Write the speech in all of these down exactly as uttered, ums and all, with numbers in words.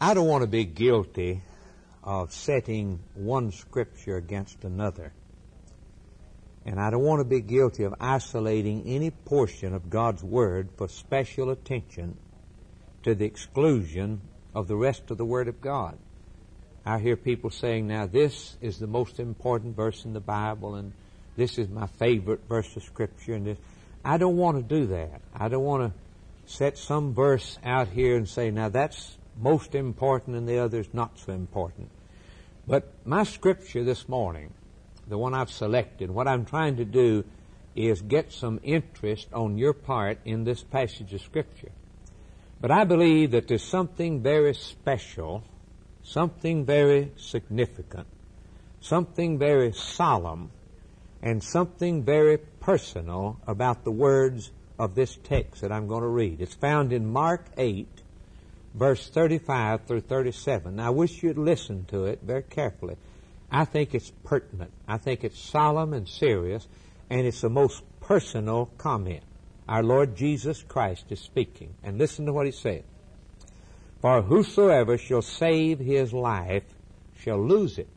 I don't want to be guilty of setting one scripture against another. And I don't want to be guilty of isolating any portion of God's Word for special attention to the exclusion of the rest of the Word of God. I hear people saying, now this is the most important verse in the Bible, and this is my favorite verse of Scripture. And this. I don't want to do that. I don't want to set some verse out here and say, now that's most important and the other's not so important. But my Scripture this morning, the one I've selected, what I'm trying to do is get some interest on your part in this passage of Scripture. But I believe that there's something very special, something very significant, something very solemn, and something very personal about the words of this text that I'm going to read. It's found in Mark eight, verse thirty-five through thirty-seven. Now, I wish you'd listen to it very carefully. I think it's pertinent. I think it's solemn and serious, and it's the most personal comment. Our Lord Jesus Christ is speaking. And listen to what he said. For whosoever shall save his life shall lose it.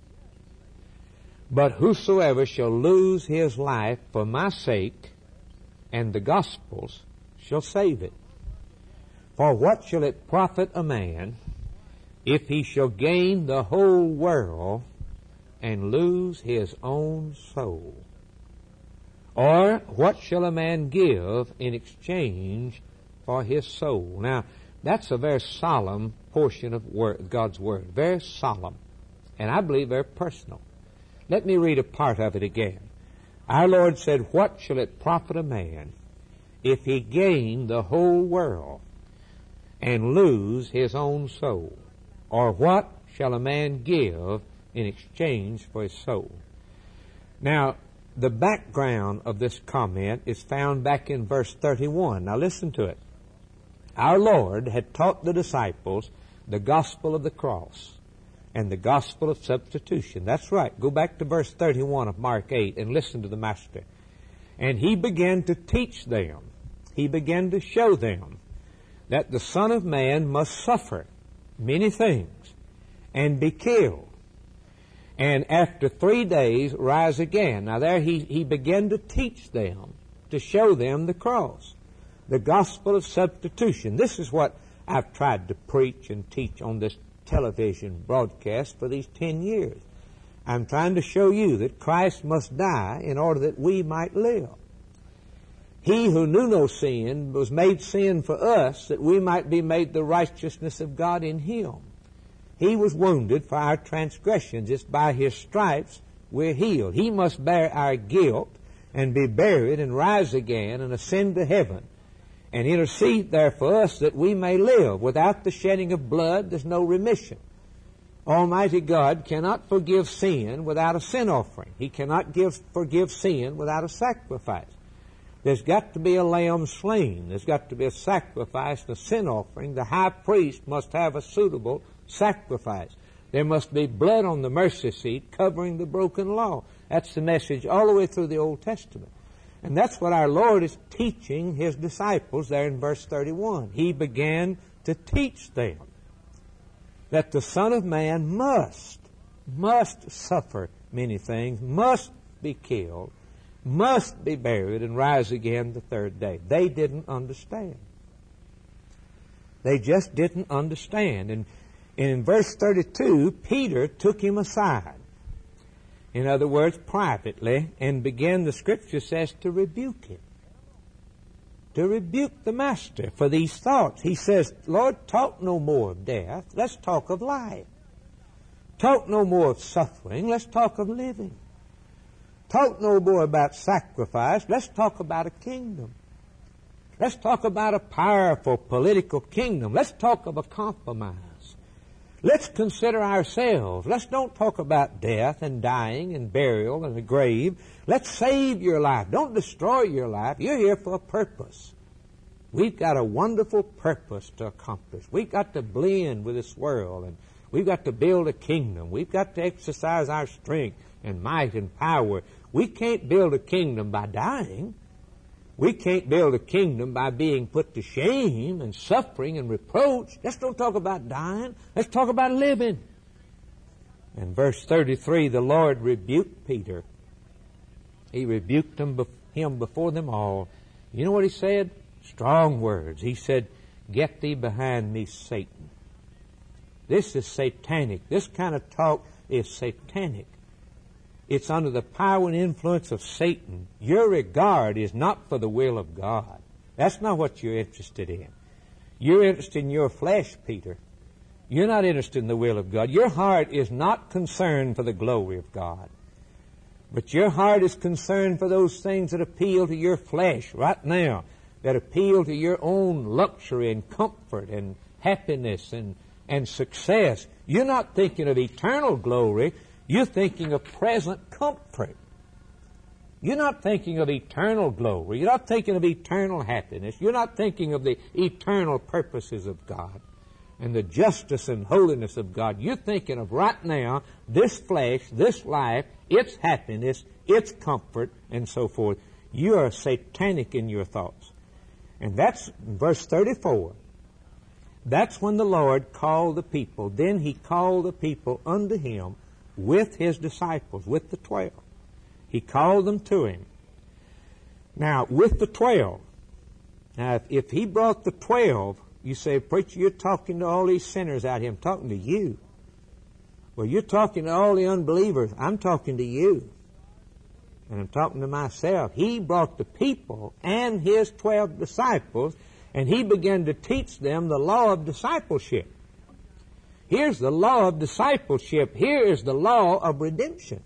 But whosoever shall lose his life for my sake and the gospel's shall save it. For what shall it profit a man if he shall gain the whole world and lose his own soul? Or what shall a man give in exchange for his soul? Now, that's a very solemn portion of word, God's Word. Very solemn. And I believe very personal. Let me read a part of it again. Our Lord said, what shall it profit a man if he gain the whole world and lose his own soul? Or what shall a man give in exchange for his soul? Now, the background of this comment is found back in verse thirty-one. Now listen to it. Our Lord had taught the disciples the gospel of the cross and the gospel of substitution. That's right. Go back to verse thirty-one of Mark eight and listen to the Master. And he began to teach them, he began to show them that the Son of Man must suffer many things and be killed, and after three days rise again. Now there he, he began to teach them, to show them the cross, the gospel of substitution. This is what I've tried to preach and teach on this television broadcast for these ten years. I'm trying to show you that Christ must die in order that we might live. He who knew no sin was made sin for us that we might be made the righteousness of God in Him. He was wounded for our transgressions. It's by His stripes we're healed. He must bear our guilt and be buried and rise again and ascend to heaven and intercede there for us that we may live. Without the shedding of blood, there's no remission. Almighty God cannot forgive sin without a sin offering. He cannot give, forgive sin without a sacrifice. There's got to be a lamb slain. There's got to be a sacrifice, a sin offering. The high priest must have a suitable sacrifice. There must be blood on the mercy seat covering the broken law. That's the message all the way through the Old Testament. And that's what our Lord is teaching His disciples there in verse thirty-one. He began to teach them that the Son of Man must, must suffer many things, must be killed, must be buried, and rise again the third day. They didn't understand. They just didn't understand. And, and in verse thirty-two, Peter took him aside. In other words, privately, and began, the Scripture says, to rebuke him. To rebuke the Master for these thoughts. He says, Lord, talk no more of death. Let's talk of life. Talk no more of suffering. Let's talk of living. Talk no more about sacrifice. Let's talk about a kingdom. Let's talk about a powerful political kingdom. Let's talk of a compromise. Let's consider ourselves. Let's don't talk about death and dying and burial and the grave. Let's save your life. Don't destroy your life. You're here for a purpose. We've got a wonderful purpose to accomplish. We've got to blend with this world, and we've got to build a kingdom. We've got to exercise our strength and might and power. We can't build a kingdom by dying. We can't build a kingdom by being put to shame and suffering and reproach. Let's don't talk about dying. Let's talk about living. In verse thirty-three, the Lord rebuked Peter. He rebuked him, him before them all. You know what he said? Strong words. He said, "Get thee behind me, Satan." This is satanic. This kind of talk is satanic. It's under the power and influence of Satan. Your regard is not for the will of God. That's not what you're interested in. You're interested in your flesh, Peter. You're not interested in the will of God. Your heart is not concerned for the glory of God. But your heart is concerned for those things that appeal to your flesh right now, that appeal to your own luxury and comfort and happiness and, and success. You're not thinking of eternal glory. You're thinking of present comfort. You're not thinking of eternal glory. You're not thinking of eternal happiness. You're not thinking of the eternal purposes of God and the justice and holiness of God. You're thinking of right now, this flesh, this life, its happiness, its comfort, and so forth. You are satanic in your thoughts. And that's verse thirty-four. That's when the Lord called the people. Then he called the people unto him with his disciples, with the twelve. He called them to him. Now, with the twelve. Now, if, if he brought the twelve, you say, "Preacher, you're talking to all these sinners out here." I'm talking to you. Well, you're talking to all the unbelievers. I'm talking to you. And I'm talking to myself. He brought the people and his twelve disciples, and he began to teach them the law of discipleship. Here's the law of discipleship. Here is the law of redemption.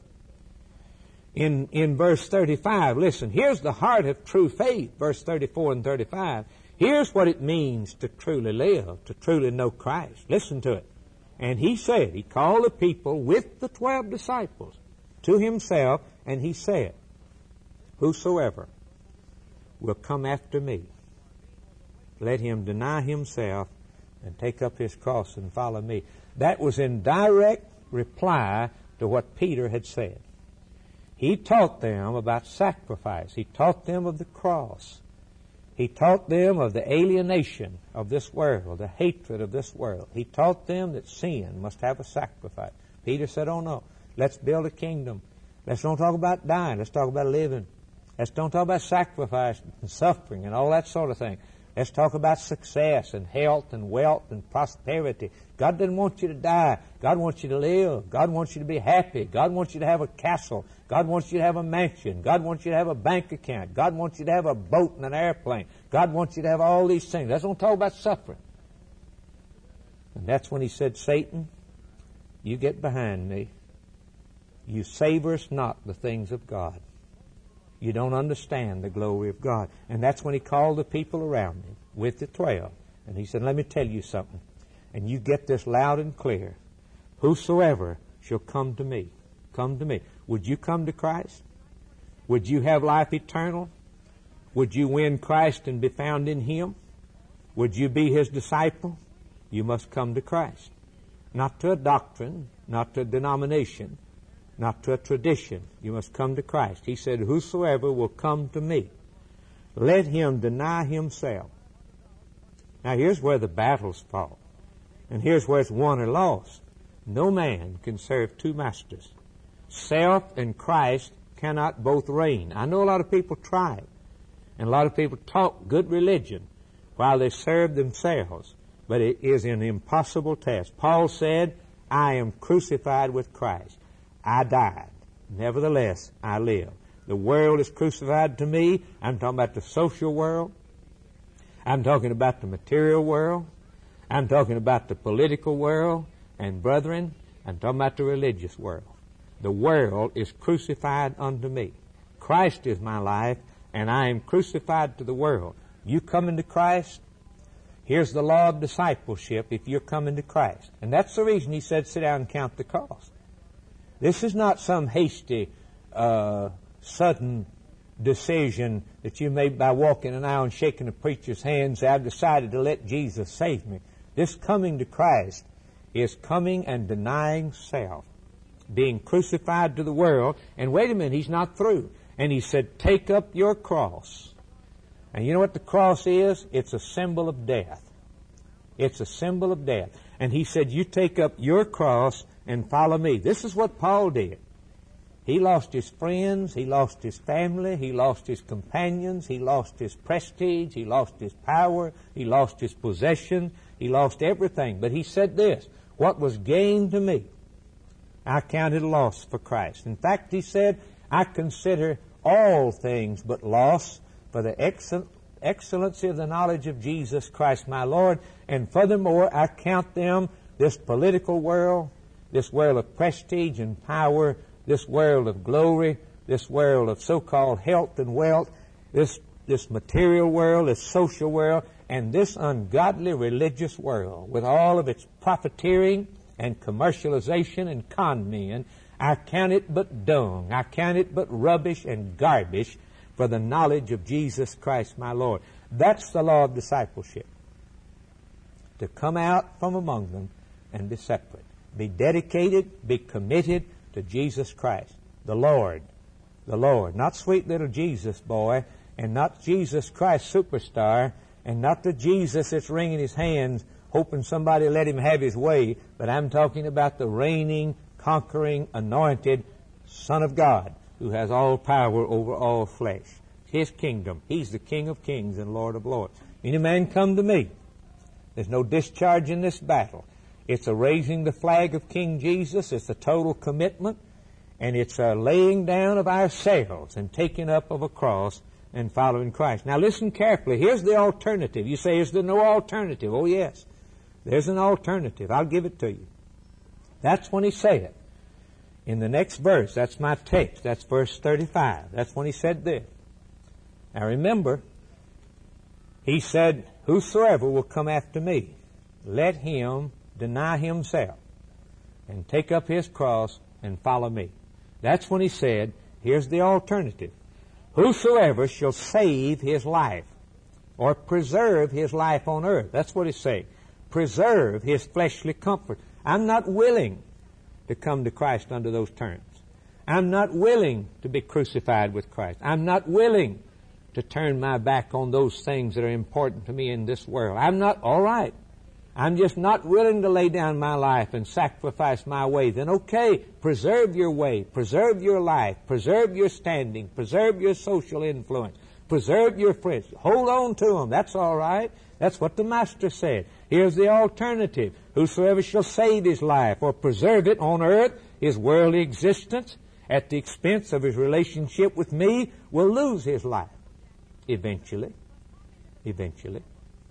In, in verse thirty-five, listen, here's the heart of true faith, verse thirty-four and thirty-five. Here's what it means to truly live, to truly know Christ. Listen to it. And he said, he called the people with the twelve disciples to himself, and he said, "Whosoever will come after me, let him deny himself and take up his cross and follow me." That was in direct reply to what Peter had said. He taught them about sacrifice. He taught them of the cross. He taught them of the alienation of this world, the hatred of this world. He taught them that sin must have a sacrifice. Peter said, "Oh no, let's build a kingdom. Let's don't talk about dying. Let's talk about living. Let's don't talk about sacrifice and suffering and all that sort of thing. Let's talk about success and health and wealth and prosperity. God doesn't want you to die. God wants you to live. God wants you to be happy. God wants you to have a castle. God wants you to have a mansion. God wants you to have a bank account. God wants you to have a boat and an airplane. God wants you to have all these things. Let's don't talk about suffering." And that's when he said, "Satan, you get behind me. You savorest not the things of God. You don't understand the glory of God." And that's when he called the people around him with the twelve. And he said, "Let me tell you something. And you get this loud and clear. Whosoever shall come to me, come to me." Would you come to Christ? Would you have life eternal? Would you win Christ and be found in him? Would you be his disciple? You must come to Christ. Not to a doctrine, not to a denomination, not to a tradition. You must come to Christ. He said, "Whosoever will come to me, let him deny himself." Now here's where the battles fought. And here's where it's won or lost. No man can serve two masters. Self and Christ cannot both reign. I know a lot of people try it. And a lot of people talk good religion while they serve themselves. But it is an impossible task. Paul said, "I am crucified with Christ. I died. Nevertheless, I live." The world is crucified to me. I'm talking about the social world. I'm talking about the material world. I'm talking about the political world. And brethren, I'm talking about the religious world. The world is crucified unto me. Christ is my life, and I am crucified to the world. You come into Christ, here's the law of discipleship if you're coming to Christ. And that's the reason he said, "Sit down and count the cost." This is not some hasty, uh, sudden decision that you made by walking an aisle and shaking the preacher's hand and say, "I've decided to let Jesus save me." This coming to Christ is coming and denying self, being crucified to the world. And wait a minute, he's not through. And he said, "Take up your cross And you know what the cross is? It's a symbol of death. It's a symbol of death. And he said, you take up your cross and follow me. This is what Paul did. He lost his friends, he lost his family, he lost his companions, he lost his prestige, he lost his power, he lost his possession, he lost everything. But he said this, what was gained to me, I counted loss for Christ. In fact, he said, I consider all things but loss for the excellent excellency of the knowledge of Jesus Christ my Lord, and furthermore I count them, this political world, this world of prestige and power, this world of glory, this world of so-called health and wealth, this, this material world, this social world, and this ungodly religious world with all of its profiteering and commercialization and con men, I count it but dung, I count it but rubbish and garbage for the knowledge of Jesus Christ my Lord. That's the law of discipleship. To come out from among them and be separate. Be dedicated, be committed to Jesus Christ, the Lord, the Lord. Not sweet little Jesus boy, and not Jesus Christ superstar, and not the Jesus that's wringing his hands, hoping somebody let him have his way, but I'm talking about the reigning, conquering, anointed Son of God, who has all power over all flesh. His kingdom. He's the King of kings and Lord of lords. Any man come to me. There's no discharge in this battle. It's a raising the flag of King Jesus. It's a total commitment. And it's a laying down of ourselves and taking up of a cross and following Christ. Now listen carefully. Here's the alternative. You say, is there no alternative? Oh yes. There's an alternative. I'll give it to you. That's when he said, in the next verse, that's my text, that's verse thirty-five. That's when he said this. Now remember, he said, whosoever will come after me, let him deny himself and take up his cross and follow me. That's when he said, here's the alternative. Whosoever shall save his life or preserve his life on earth. That's what he's saying. Preserve his fleshly comfort. I'm not willing to come to Christ under those terms. I'm not willing to be crucified with Christ. I'm not willing to turn my back on those things that are important to me in this world. I'm not, all right. I'm just not willing to lay down my life and sacrifice my way. Then okay, preserve your way, preserve your life, preserve your standing, preserve your social influence, preserve your friends. Hold on to them. That's all right. That's what the Master said. Here's the alternative. Whosoever shall save his life or preserve it on earth, his worldly existence, at the expense of his relationship with me, will lose his life. Eventually. Eventually.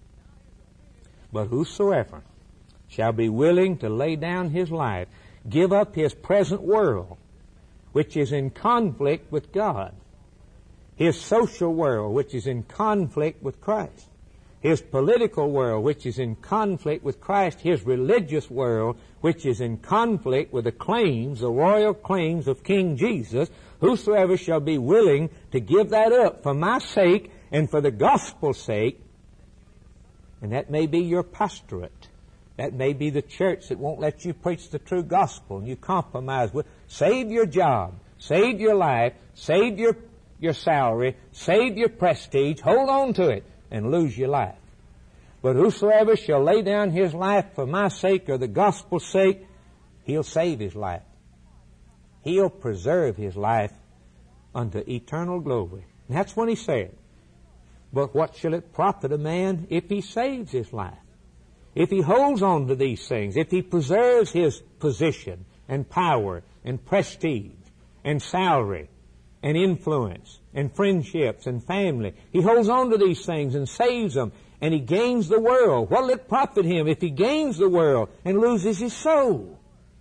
But whosoever shall be willing to lay down his life, give up his present world, which is in conflict with God, his social world, which is in conflict with Christ, his political world, which is in conflict with Christ, his religious world, which is in conflict with the claims, the royal claims of King Jesus, whosoever shall be willing to give that up for my sake and for the gospel's sake. And that may be your pastorate. That may be the church that won't let you preach the true gospel and you compromise with. Save your job. Save your life. Save your, your salary. Save your prestige. Hold on to it and lose your life. But whosoever shall lay down his life for my sake or the gospel's sake, he'll save his life. He'll preserve his life unto eternal glory. And that's when he said, but what shall it profit a man if he saves his life? If he holds on to these things, if he preserves his position and power and prestige and salary and influence and friendships and family, he holds on to these things and saves them, and he gains the world. What will it profit him if he gains the world and loses his soul?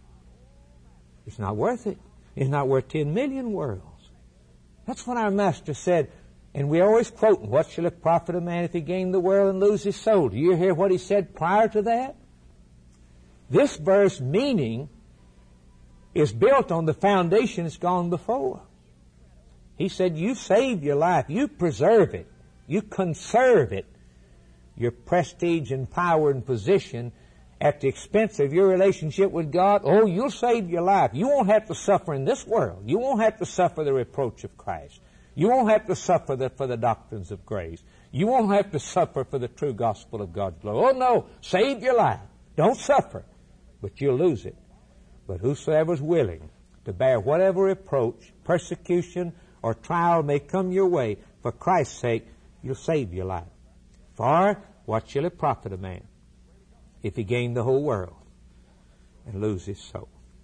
It's not worth it. It's not worth ten million worlds. That's what our Master said. And we always quote, what shall it profit a man if he gain the world and lose his soul? Do you hear what he said prior to that? This verse meaning is built on the foundation that's gone before. He said, you save your life, you preserve it, you conserve it, your prestige and power and position at the expense of your relationship with God. Oh, you'll save your life. You won't have to suffer in this world. You won't have to suffer the reproach of Christ. You won't have to suffer the, for the doctrines of grace. You won't have to suffer for the true gospel of God's glory. Oh no, save your life. Don't suffer, but you'll lose it. But whosoever is willing to bear whatever reproach, persecution, or trial may come your way, for Christ's sake, you'll save your life. For what shall it profit a man if he gain the whole world and lose his soul?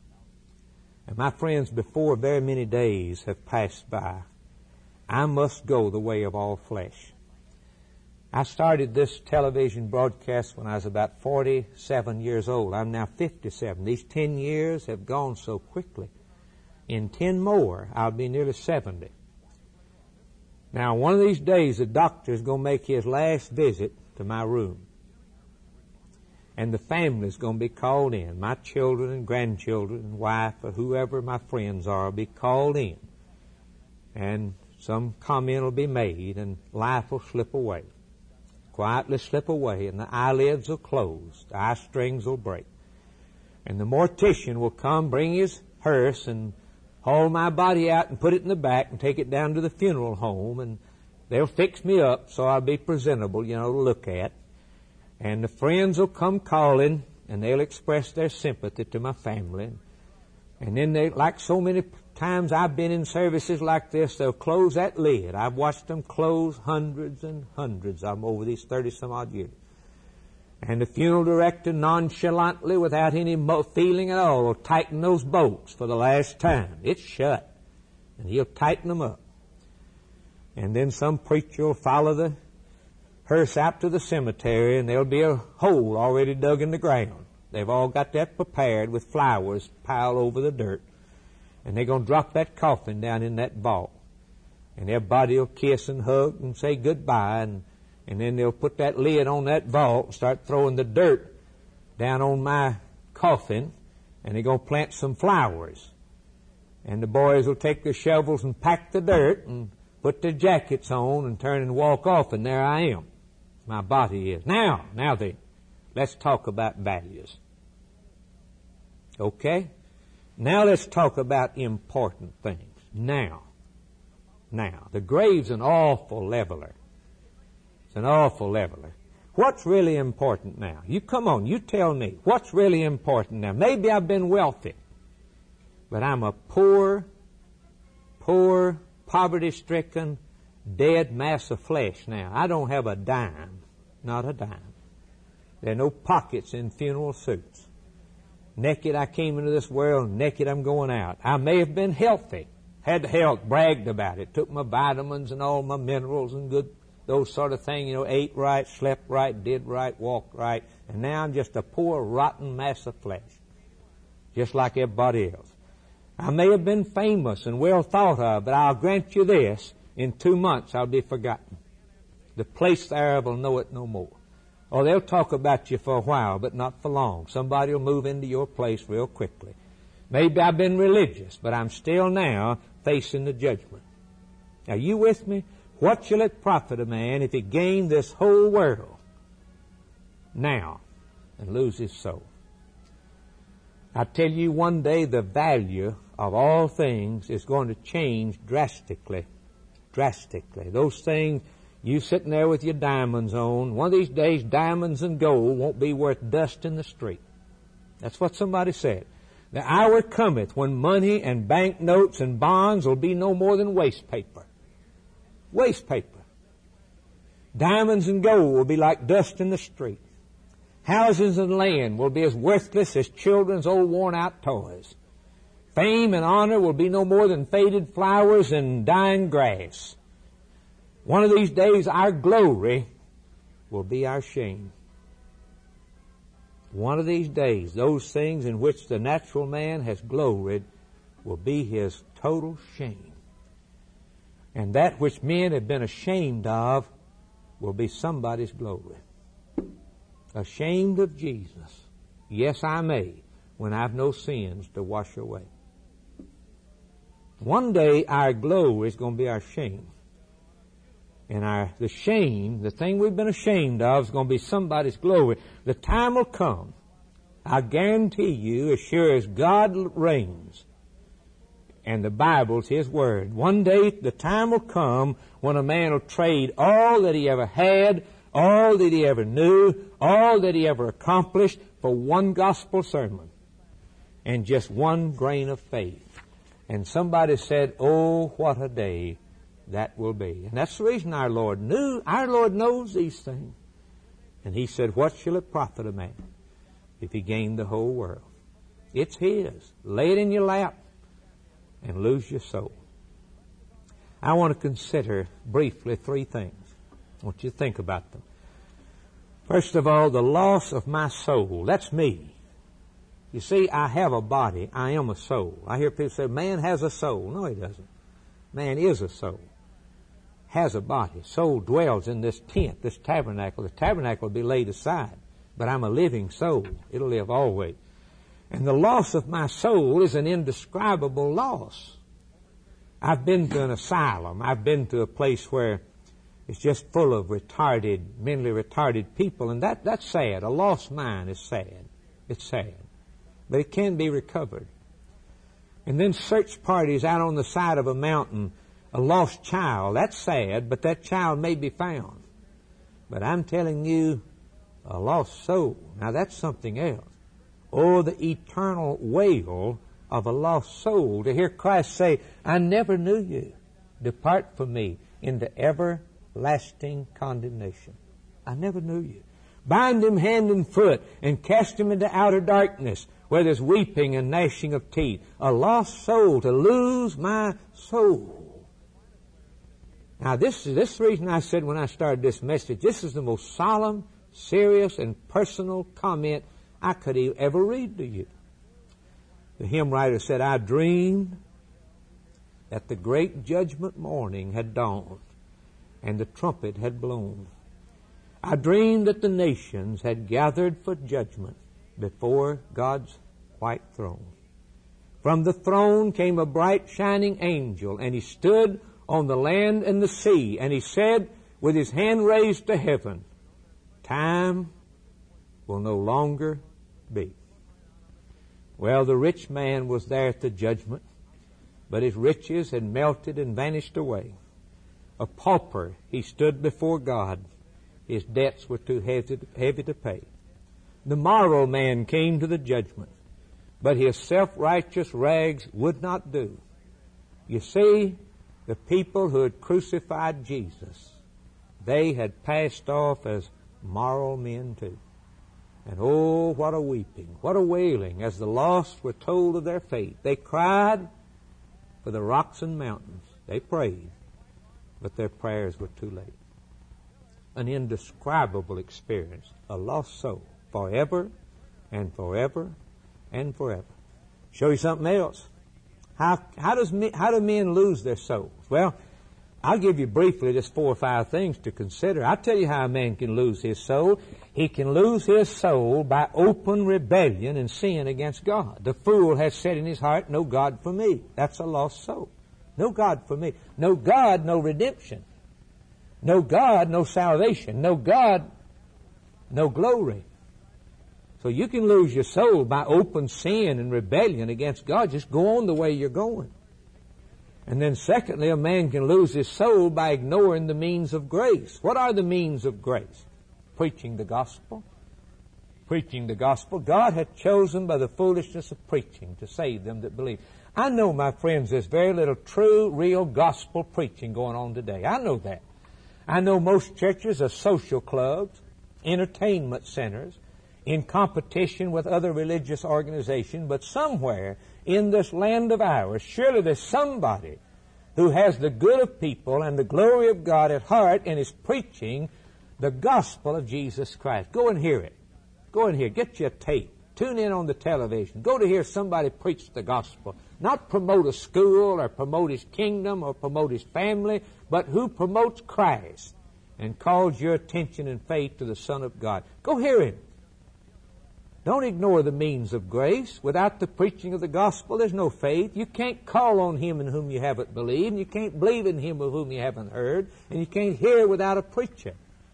And my friends, before very many days have passed by, I must go the way of all flesh. I started this television broadcast when I was about forty-seven years old. I'm now fifty-seven. These ten years have gone so quickly. In ten more, I'll be nearly seventy. Now, one of these days, the doctor is going to make his last visit to my room. And the family is going to be called in. My children and grandchildren and wife or whoever my friends are will be called in. And some comment will be made and life will slip away. Quietly slip away, and the eyelids will close. The eye strings will break. And the mortician will come, bring his hearse, and haul my body out and put it in the back and take it down to the funeral home. And they'll fix me up so I'll be presentable, you know, to look at. And the friends will come calling, and they'll express their sympathy to my family. And then they, like so many times I've been in services like this, they'll close that lid. I've watched them close hundreds and hundreds of them over these thirty-some-odd years. And the funeral director nonchalantly, without any mo- feeling at all, will tighten those bolts for the last time. It's shut. And he'll tighten them up. And then some preacher will follow the hearse out to the cemetery, and there'll be a hole already dug in the ground. They've all got that prepared with flowers piled over the dirt. And they're going to drop that coffin down in that vault. And everybody will kiss and hug and say goodbye. And, and then they'll put that lid on that vault and start throwing the dirt down on my coffin. And they're going to plant some flowers. And the boys will take their shovels and pack the dirt and put their jackets on and turn and walk off. And there I am. My body is. Now, now then, let's talk about values. Okay? Now let's talk about important things. Now. Now. The grave's an awful leveler. It's an awful leveler. What's really important now? You come on, you tell me. What's really important now? Maybe I've been wealthy, but I'm a poor, poor, poverty-stricken, dead mass of flesh now. I don't have a dime. Not a dime. There are no pockets in funeral suits. Naked I came into this world, naked I'm going out. I may have been healthy, had health, bragged about it, took my vitamins and all my minerals and good, those sort of things, you know, ate right, slept right, did right, walked right, and now I'm just a poor, rotten mass of flesh, just like everybody else. I may have been famous and well thought of, but I'll grant you this, in two months I'll be forgotten. The place thereof will know it no more. Or they'll talk about you for a while, but not for long. Somebody will move into your place real quickly. Maybe I've been religious, but I'm still now facing the judgment. Are you with me? What shall it profit a man if he gain this whole world now and lose his soul? I tell you, one day the value of all things is going to change drastically. Drastically. Those things, you sitting there with your diamonds on, one of these days diamonds and gold won't be worth dust in the street. That's what somebody said. The hour cometh when money and bank notes and bonds will be no more than waste paper. Waste paper. Diamonds and gold will be like dust in the street. Houses and land will be as worthless as children's old worn-out toys. Fame and honor will be no more than faded flowers and dying grass. One of these days, our glory will be our shame. One of these days, those things in which the natural man has gloried will be his total shame. And that which men have been ashamed of will be somebody's glory. Ashamed of Jesus. Yes, I may, when I've no sins to wash away. One day, our glory is going to be our shame. And our, the shame, the thing we've been ashamed of, is going to be somebody's glory. The time will come, I guarantee you, as sure as God reigns, And the Bible's His Word. One day the time will come when a man will trade all that he ever had, all that he ever knew, all that he ever accomplished for one gospel sermon and just one grain of faith. And somebody said, oh, what a day that will be. And that's the reason our Lord knew. Our Lord knows these things. And He said, what shall it profit a man if he gain the whole world? It's His. Lay it in your lap and lose your soul. I want to consider briefly three things. I want you to think about them. First of all, the loss of my soul. That's me. You see, I have a body. I am a soul. I hear people say, man has a soul. No, he doesn't. Man is a soul. Has a body. Soul dwells in this tent, this tabernacle. The tabernacle will be laid aside. But I'm a living soul. It'll live always. And the loss of my soul is an indescribable loss. I've been to an asylum. I've been to a place where it's just full of retarded, mentally retarded people. And that, that's sad. A lost mind is sad. It's sad. But it can be recovered. And then search parties out on the side of a mountain, a lost child. That's sad, but that child may be found. But I'm telling you, a lost soul. Now that's something else. Oh, the eternal wail of a lost soul. To hear Christ say, I never knew you. Depart from me into everlasting condemnation. I never knew you. Bind him hand and foot and cast him into outer darkness where there's weeping and gnashing of teeth. A lost soul, to lose my soul. Now this is this reason I said when I started this message, this is the most solemn, serious, and personal comment I could ever read to you. The hymn writer said, I dreamed that the great judgment morning had dawned and the trumpet had blown. I dreamed that the nations had gathered for judgment before God's white throne. From the throne came a bright shining angel, and he stood on the land and the sea, and he said with his hand raised to heaven, time will no longer be. Well, the rich man was there at the judgment, but his riches had melted and vanished away. A pauper, he stood before God. His debts were too heavy to, heavy to pay. The moral man came to the judgment, but his self-righteous rags would not do. You see, the people who had crucified Jesus, they had passed off as moral men too. And oh, what a weeping, what a wailing as the lost were told of their fate. They cried for the rocks and mountains. They prayed, but their prayers were too late. An indescribable experience, a lost soul, forever and forever and forever. Show you something else. How, how, does me, how do men lose their souls? Well, I'll give you briefly just four or five things to consider. I'll tell you how a man can lose his soul. He can lose his soul by open rebellion and sin against God. The fool has said in his heart, no God for me. That's a lost soul. No God for me. No God, no redemption. No God, no salvation. No God, no glory. So you can lose your soul by open sin and rebellion against God. Just go on the way you're going. And then secondly, a man can lose his soul by ignoring the means of grace. What are the means of grace? Preaching the gospel. Preaching the gospel. God hath chosen by the foolishness of preaching to save them that believe. I know, my friends, there's very little true, real gospel preaching going on today. I know that. I know most churches are social clubs, entertainment centers, in competition with other religious organizations, but somewhere in this land of ours, surely there's somebody who has the good of people and the glory of God at heart and is preaching the gospel of Jesus Christ. Go and hear it. Go and hear. Get you a tape. Tune in on the television. Go to hear somebody preach the gospel. Not promote a school or promote his kingdom or promote his family, but who promotes Christ and calls your attention and faith to the Son of God. Go hear him. Don't ignore the means of grace. Without the preaching of the gospel, there's no faith. You can't call on him in whom you haven't believed, and you can't believe in him of whom you haven't heard, and you can't hear without a preacher.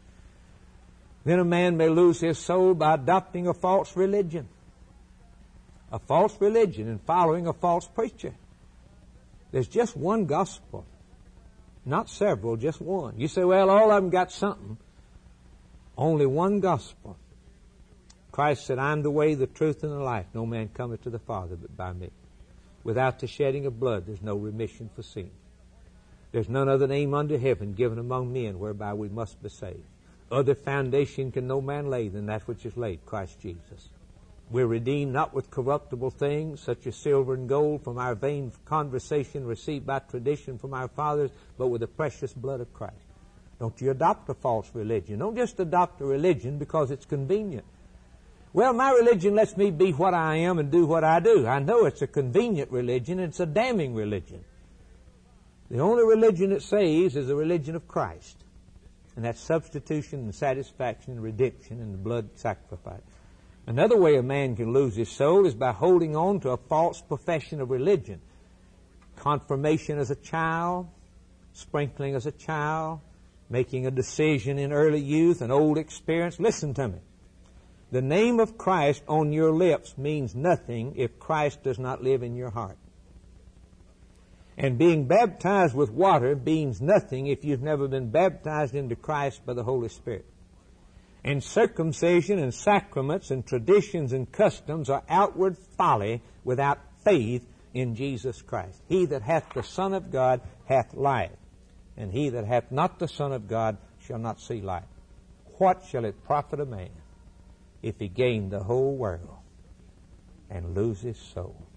Then a man may lose his soul by adopting a false religion. A false religion and following a false preacher. There's just one gospel. Not several, just one. You say, well, all of them got something. Only one gospel. Christ said, I'm the way, the truth, and the life. No man cometh to the Father but by me. Without the shedding of blood, there's no remission for sin. There's none other name under heaven given among men whereby we must be saved. Other foundation can no man lay than that which is laid, Christ Jesus. We're redeemed not with corruptible things, such as silver and gold, from our vain conversation received by tradition from our fathers, but with the precious blood of Christ. Don't you adopt a false religion. Don't just adopt a religion because it's convenient. Well, my religion lets me be what I am and do what I do. I know it's a convenient religion. It's a damning religion. The only religion that saves is the religion of Christ. And that's substitution and satisfaction and redemption and the blood sacrifice. Another way a man can lose his soul is by holding on to a false profession of religion. Confirmation as a child, sprinkling as a child, making a decision in early youth, an old experience. Listen to me. The name of Christ on your lips means nothing if Christ does not live in your heart. And being baptized with water means nothing if you've never been baptized into Christ by the Holy Spirit. And circumcision and sacraments and traditions and customs are outward folly without faith in Jesus Christ. He that hath the Son of God hath life, and he that hath not the Son of God shall not see life. What shall it profit a man if he gain the whole world and lose his soul?